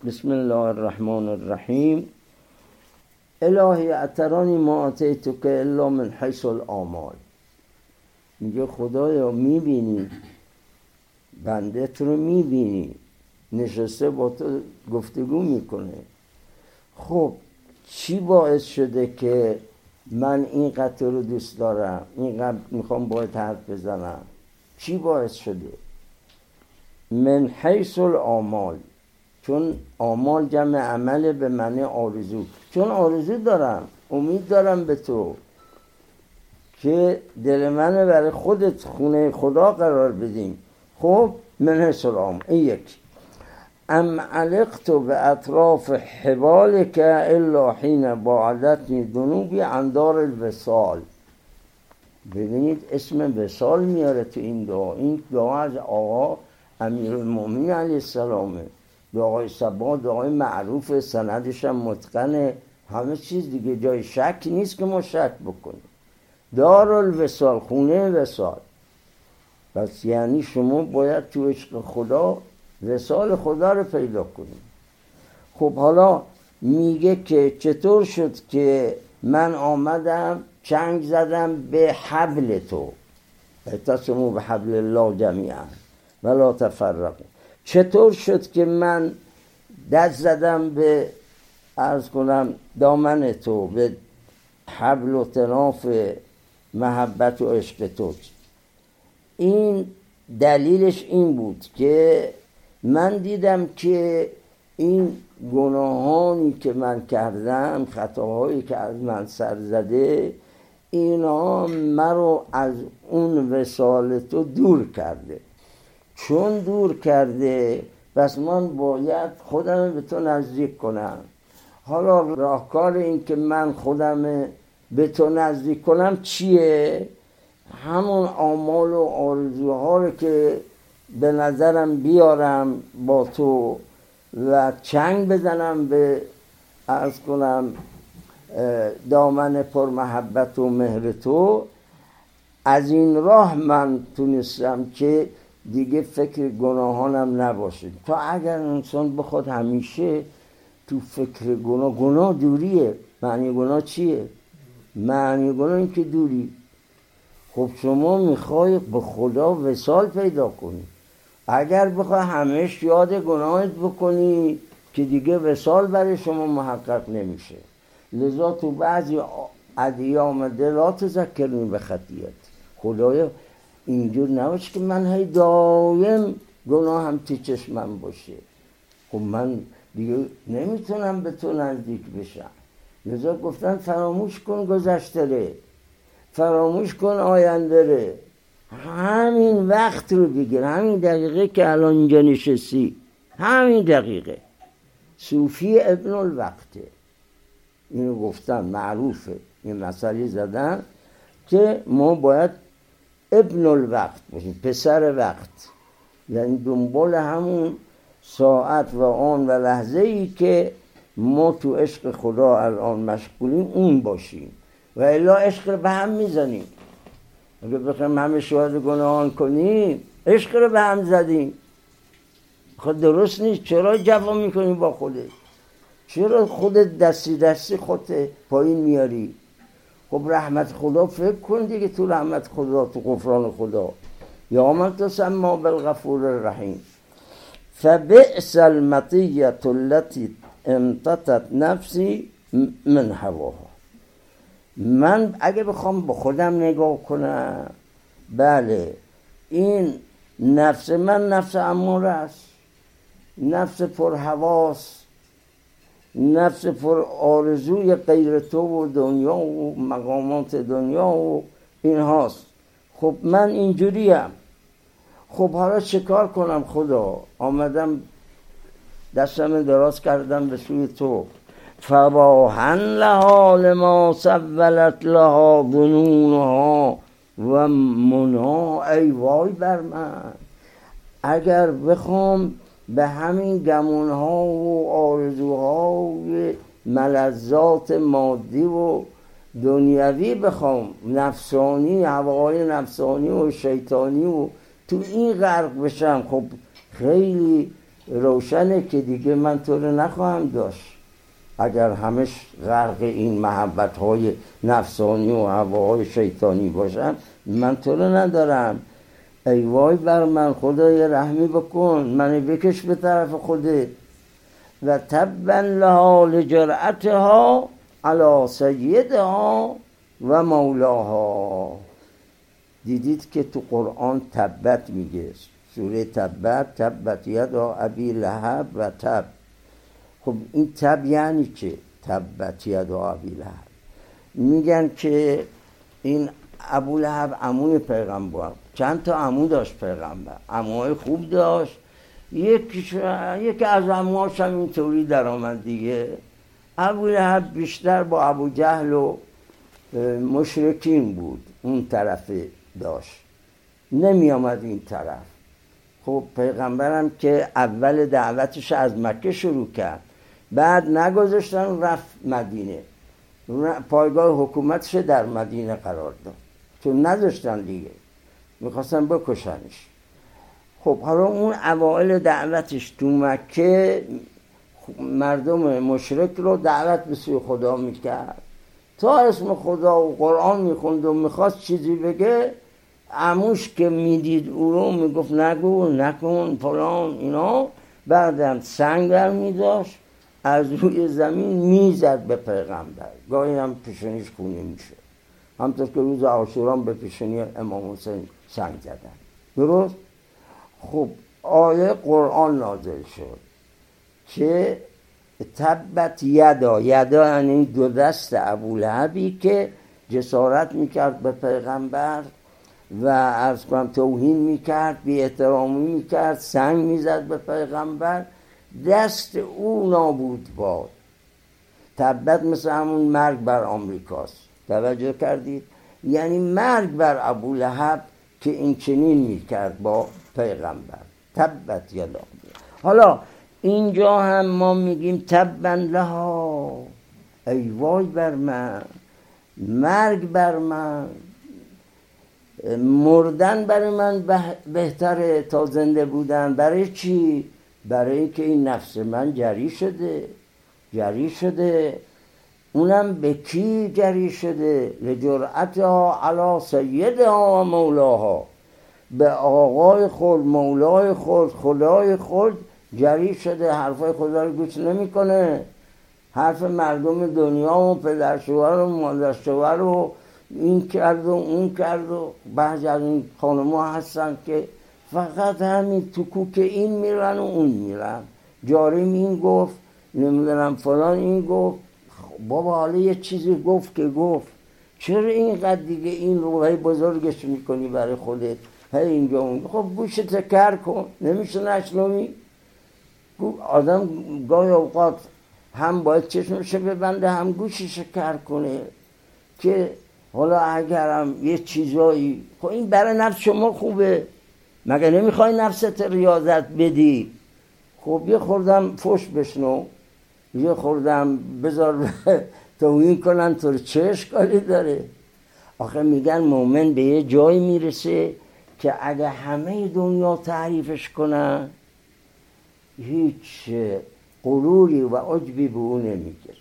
بسم الله الرحمن الرحیم. الهی اترانی ما اتیتک الا من حیث الآمال. میگه خدایا میبینی بندت رو، میبینی نشسته با تو گفتگو میکنه. خب چی باعث شده که من اینقدر رو دوست دارم، اینقدر میخوام باید حرف بزنم؟ چی باعث شده؟ من حیث الآمال، چون آمال جمع عمل به معنی آرزو، چون آرزو دارم، امید دارم به تو که دل منو برای خودت خونه خدا قرار بدیم. خب من حیث الآمال این یک. ام علقت به اطراف حبالک الا حین باعدتنی ذنوبی عن دار الوصال. ببینید اسم وصال میاره تو این دعا. این دعا از آقا امیرالمومنین علیه السلامه، دعای صباح، دعای معروف، سندش هم متقنه، همه چیز دیگه جای شک نیست که ما شک بکنیم. دار الوصال، خونه وصال. پس یعنی شما باید تو عشق خدا وصال خدا رو پیدا کنیم. خب حالا میگه که چطور شد که من آمدم چنگ زدم به حبل تو، اعتصموا بحبل الله جمیعا ولا تفرقوا. چطور شد که من دست زدم به عرض کنم دامن تو، به حبل و تناف محبت و عشق تو؟ این دلیلش این بود که من دیدم که این گناهانی که من کردم، خطاهایی که از من سر زده، اینا مرا از اون وصال تو دور کرده. چون دور کرده پس من باید خودم به تو نزدیک کنم. حالا راهکار این که من خودم به تو نزدیک کنم چیه؟ همون آمال و آرزوها رو که به نظرم بیارم با تو و چنگ بزنم به عرض کنم دامن پر محبت و مهر تو. از این راه من تونستم که دیگه فکر گناهانم نباشه. تا اگر انسان بخواد همیشه تو فکر گناه دوریه. معنی گناه چیه؟ معنی گناه این که دوری. خب شما میخوای به خدا وصال پیدا کنی. اگر بخوای همیشه یاد گناهت بکنی که دیگه وصال برای شما محقق نمیشه. لذا تو بعضی ادعیه آمده لا تذکرنی به خطیئت. خدایا اینجور نباشه که من هی دایم گناه هم تو چشمم باشه. خب من دیگه نمیتونم به تو نزدیک بشم. لذا گفتن فراموش کن گذشته ره، فراموش کن آینده ره. همین وقت رو بگیر، همین دقیقه که الان اینجا نشستی، همین دقیقه. صوفی ابن الوقته، اینو گفتن معروفه، این مسئله زدن که ما باید ابن الوقت باشیم، پسر وقت. یعنی دنبال همون ساعت و آن و لحظه ای که ما تو عشق خدا الان مشغولیم اون باشیم، و الا عشق رو به هم میزنیم. اگه بخوایم همه شاهد گناهان کنیم، عشق رو به هم زدیم. خود درست نیست. چرا جفا میکنی با خودت؟ چرا خودت دستی خودت پایین میاری؟ خب رحمت خدا فکر کن دیگه، تو رحمت خدا، تو غفران خدا. یا من تسمى بالغفور الرحیم. فبئس المطیة التي امتطت نفسی من هواها. من اگه بخوام با خودم نگاه کنم، بله این نفس من نفس اماره است، نفس پر هواست، نفس پر آرزوی غیر تو و دنیا و مقامات دنیا و این هاست. خب من اینجوریم. خب حالا چه کار کنم خدا؟ آمدم دستم دراز کردم به سوی تو. فواهن لها لما سولت لها ظنونها و منا. ای وای بر من اگر بخوام به همین گمونها و آرزوها و ملذات مادی و دنیوی بخوام، نفسانی، هوای نفسانی و شیطانی و تو این غرق بشم، خب خیلی روشنه که دیگه من تو رو نخواهم داشت. اگر همش غرق این محبت‌های نفسانی و هواهای شیطانی باشم من تو رو ندارم. ای وای بر من، خدای رحمی بکن، منو بکش به طرف خودت. و تبا لها لجرأتها علی سیدها و مولاها. دیدید که تو قرآن تبت میگه، سوره تبت یدا ابی لهب و تب. خب این تب یعنی چه؟ تبت یدا ابی لهب، میگن که این ابو لهب عموی پیغمبر، چند تا عمو داشت پیغمبر، عموهای خوب داشت. یکی از عموهاش هم اینطوری در آمد دیگه. ابو لهب بیشتر با ابو جهل و مشرکین بود، اون طرفه داشت، نمی آمد این طرف. خب پیغمبرم که اول دعوتش از مکه شروع کرد، بعد نگذاشتن رفت مدینه، پایگاه حکومتش در مدینه قرار داد، چون نذاشتن دیگه، میخواستن بکشنش. خب حالا اون اوائل دعوتش تو مکه مردم مشرک رو دعوت به سوی خدا میکرد، تا اسم خدا و قرآن میخوند و میخواست چیزی بگه، عموش که میدید او رو میگفت نگو نکن فلان اینا، بعدم سنگ برمیداشت از روی زمین میزد به پیغمبر، گاهی هم پیشونیش خونی میشه، همطور که روز عاشورا به پیشونی امام حسین سنگ زدن. درست؟ خب آیه قرآن نازل شد که تبت یدا یعنی دو دست ابولهبی که جسارت میکرد به پیغمبر و عرض کنم توهین میکرد، بی احترامی میکرد، سنگ میزد به پیغمبر، دست او نابود باد. تبت مثل همون مرگ بر آمریکاست، توجه کردید؟ یعنی مرگ بر ابولهب که این چنین میکرد با پیغمبر. تبت یدا. حالا اینجا هم ما میگیم تبا لها، ای وای بر من، مرگ بر من، مردن برای من بهتره تا زنده بودن. برای چی؟ برای اینکه این نفس من جری شده. اونم به کی جری شده؟ لجرأتها علی سیدها و مولاها، به آقای خود، مولای خود، خدای خود جری شده. حرفای خدا رو گوش نمی کنه، حرف مردم دنیا و پدرشوهر و مادرشوهر و این کرد و اون کرد. و بعضی از این خانم‌ها هستن که فقط همین تو کوک این میرن و اون میرن، جاریم این گفت، نمیدونم فلان این گفت. بابا حالا یه چیزی گفت که گفت، چرا اینقدر دیگه این روحی بزرگش میکنی برای خودت؟ هی اینجا اون. خب گوشت کر کن، نمیشه نشنوی؟ آدم گاهی اوقات هم باید چشمش ببنده هم گوشش کر کنه که حالا اگرم یه چیزایی. خب این برای نفس شما خوبه، مگه نمیخوای نفست ریاضت بدی؟ خب یه خوردم فوش بشنو، یه خوردم بذار توهین کنن، تو چه اشکالی داره؟ آخه میگن مومن به یه جایی میرسه که اگه همه دنیا تعریفش کنن هیچ غروری و عجبی به اون نمیگیره.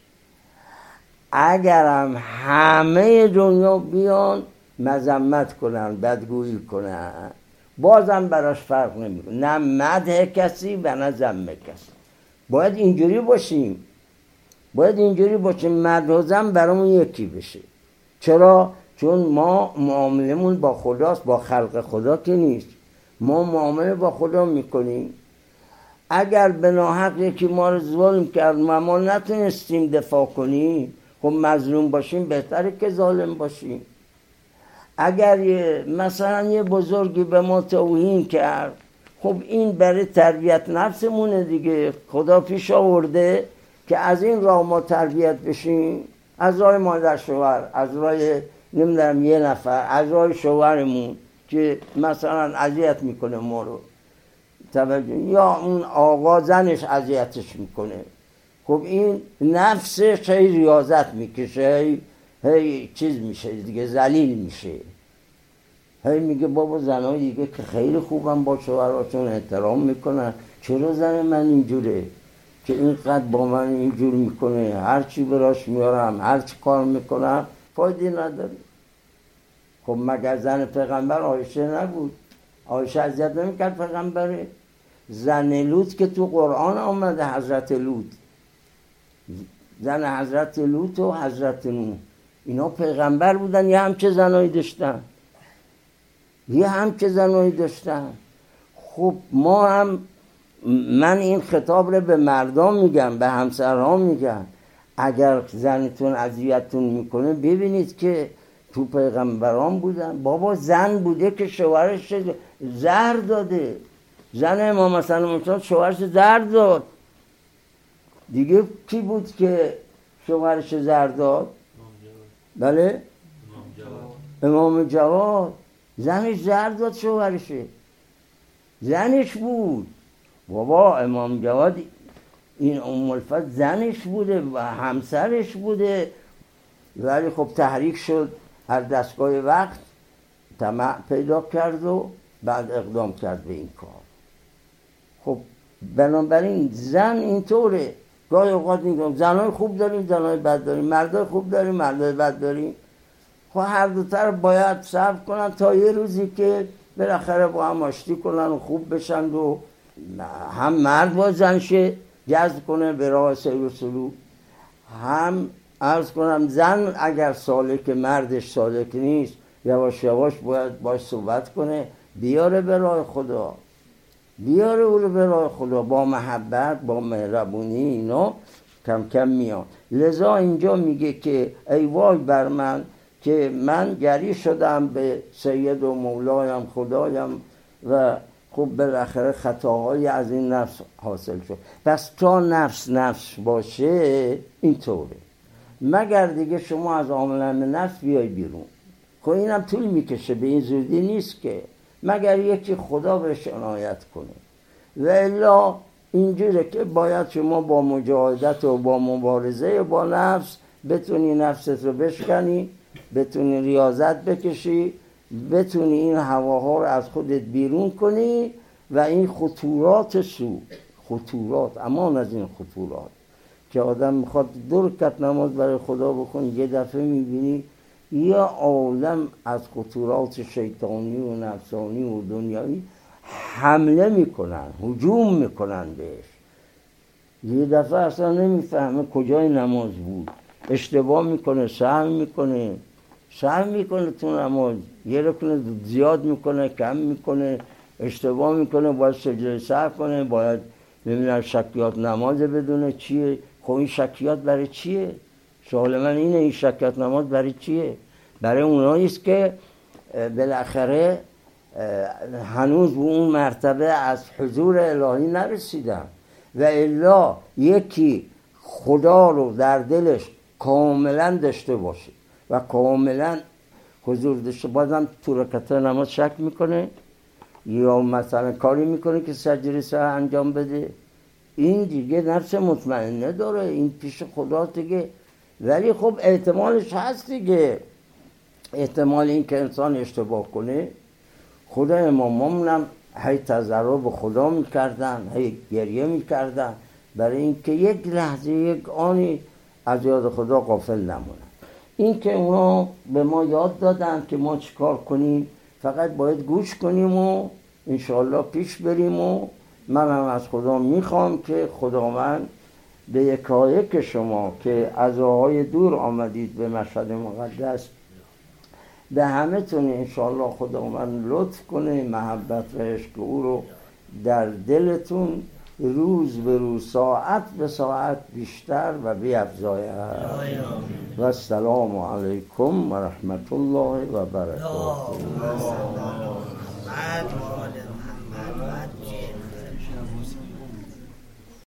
اگرم همه دنیا بیان مذمت کنن، بدگویی کنن، بازم براش فرق نمیکنه، نه مدح کسی و نه ذم کسی. باید اینجوری باشیم، مدح و ذم برامون یکی بشه. چرا؟ چون ما معاملمون با خداست، با خلق خدا که نیست. ما معامله با خدا میکنیم. اگر به ناحق یکی ما رو ظلم کرد و ما نتونستیم دفاع کنیم، خب مظلوم باشیم بهتره که ظالم باشیم. اگر مثلا یه بزرگی به ما توهین کرد، خب این برای تربیت نفسمونه دیگه. خدا پیش آورده که از این راه ما تربیت بشیم، از راه مادر شوهر، از راه نمیدونم یه نفر، از راه شوهرمون که مثلا اذیت میکنه ما رو، توجه، یا اون آقا زنش اذیتش میکنه. خب این نفسش هی ریاضت میکشه، هی چیز میشه دیگه، ذلیل میشه. هی میگه بابا زنای دیگه که خیلی خوبن با شوهراشون احترام میکنن، چرا زن من اینجوره که اینقدر با من اینجور میکنه، هر چی براش میارم، هر چی کار میکنم فایده نداره. خب مگر زن پیغمبر عایشه نبود؟ عایشه اذیت نمیکرد پیغمبره؟ زن لوط که تو قرآن آمده، حضرت لوط، زن حضرت لوط و حضرت نوح، اینا پیغمبر بودن یه همچه زنایی داشتن، یه همچه زنایی داشتن. خب ما هم، من این خطاب رو به مردم میگم، به همسرها میگم، اگر زنتون اذیتتون میکنه ببینید که تو پیغمبران بودن. بابا زن بوده که شوهرش زهر داده، زن امام حسن مصطفی شوهرش زهر داد دیگه. کی بود که شوهرش زهر داد؟ بله امام جواد. زنش زهر داد شوهرشه، زنش بود. بابا امام جواد این ام الفضل زنش بوده و همسرش بوده، ولی خب تحریک شد، هر دستگاه وقت طمع پیدا کرد و بعد اقدام کرد به این کار. خب بنابراین زن اینطوره. گاهی اوقات میگم زنای خوب داریم، زنای بد داریم، مردای خوب داریم، مردای بد داریم. خب هر دو طرف باید صبر کنن تا یه روزی که بالاخره با هم آشتی کنن و خوب بشن و هم مرد با زنشه جذب کنه به راه سیر و سلوک، هم عرض کنم زن اگر سالک مردش سالک نیست یواش یواش باید باش صحبت کنه، بیاره به راه خدا، بیاره او رو به راه خدا، با محبت با مهربونی اینا کم کم میاد. لذا اینجا میگه که ای وای بر من که من گری شدم به سید و مولایم خدایم و خب بالاخره خطاهایی از این نفس حاصل شد. پس تا نفس باشه اینطوره، مگر دیگه شما از عالم نفس بیای بیرون. خب اینم طول میکشه، به این زودی نیست که، مگر یکی خدا بهش عنایت کنه. و الا اینجوره که باید شما با مجاهدت و با مبارزه با نفس بتونی نفست رو بشکنی، بتونی ریاضت بکشی، بتونی این هواها رو از خودت بیرون کنی و این خطورات امان از این خطورات که آدم میخواد 2 رکعت نماز برای خدا بخونی، یه دفعه میبینی یه عالم از خطورات شیطانی و نفسانی و دنیایی حمله میکنن، هجوم میکنن بهش، یه دفعه اصلا نمیفهمه کجای نماز بود، اشتباه میکنه، سهم میکنه تو نماز، یه رکن زیاد میکنه، کم میکنه، اشتباه میکنه، باید سجده سهو کنه، باید نمیدونم شکیات نماز بدونه چیه. خب این شکیات برای چیه؟ سوال من اینه، این شکیات نماز برای چیه؟ برای اوناییست که بالاخره هنوز به اون مرتبه از حضور الهی نرسیدن. و الا یکی خدا رو در دلش کاملا داشته باشه و کاملا حضور داشته، بازم تو رکعت نماز شک میکنه یا مثلا کاری میکنه که سجده سهو انجام بده، این دیگه نفس مطمئنه داره، این پیش خدا دیگه. ولی خب احتمالش هست دیگه، احتمال این که انسان اشتباه کنه. خدا اماممونم هی تضرع به خدا میکردن، هی گریه میکردن برای اینکه یک لحظه یک آنی از یاد خدا غافل نمونن. این که اونا به ما یاد دادن که ما چیکار کنیم، فقط باید گوش کنیم و انشاءالله پیش بریم. و منم از خدا میخوام که خداوند به یکایک شما که از راههای دور آمدید به مشهد مقدس، به همه تون انشاءالله خداوند لطف کنه، محبت و عشق او رو در دلتون روز به روز، ساعت به ساعت بیشتر و بیفزاید. و السلام علیکم و رحمت الله و برکاته.